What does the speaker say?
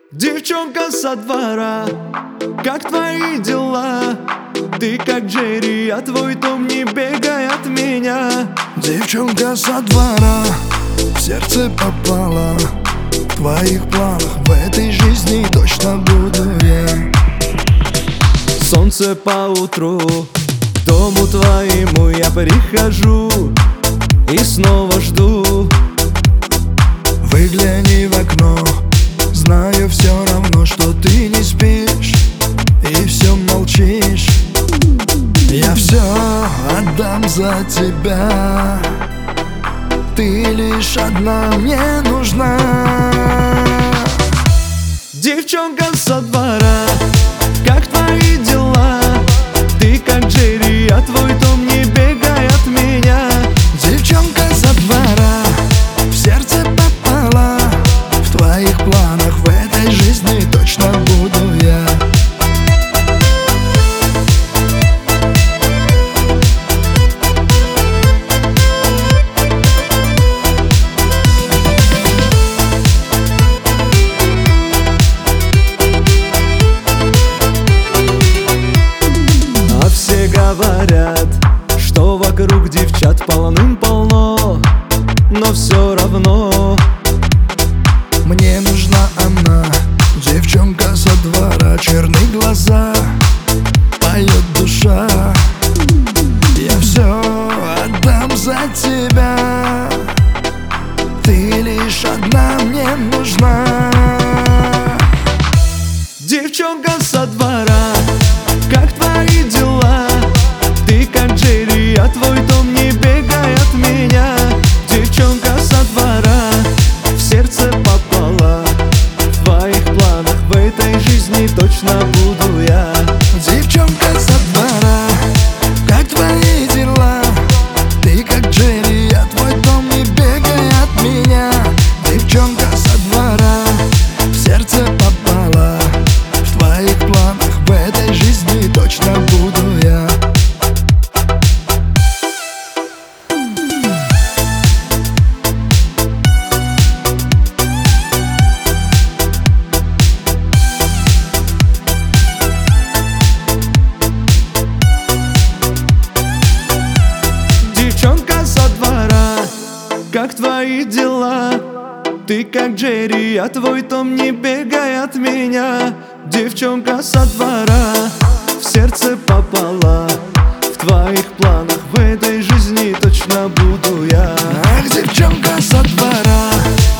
Девчонка со двора, как твои дела? Ты как Джерри, а твой Том не бегай от меня. Девчонка со двора, в сердце попала. В твоих планах в этой жизни точно буду я. Солнце поутру, к дому твоему я прихожу и снова жду. Выгляни в окно, знаю все равно, что ты не спишь и все молчишь. Я все отдам за тебя, ты лишь одна мне нужна. Девчонка со двора, как твои дела? Ты как Джерри, а твой Том не бегай от меня. Девчонка со двора, в сердце попала. В твоих планах в этой жизни точно буду я. Говорят, что вокруг девчат полным-полно, но все равно мне нужна она, девчонка со двора, черные глаза, поет душа. Я все отдам за тебя, ты лишь одна мне нужна. Девчонка со двора, как твои дела? Ты как Джерри, а твой Том не бегай от меня. Девчонка со двора, в сердце попала. В твоих планах в этой жизни точно буду я. Девчонка со двора, как твои дела? Ты как Джерри, а твой Том не бегай от меня. Девчонка со двора, в сердце попала. В твоих планах в этой жизни точно буду я. Девчонка со двора, как твои дела? Ты как Джерри, а твой Том не бегай от меня. Девчонка со двора, в сердце попала. В твоих планах в этой жизни точно буду я. Ах, девчонка со двора,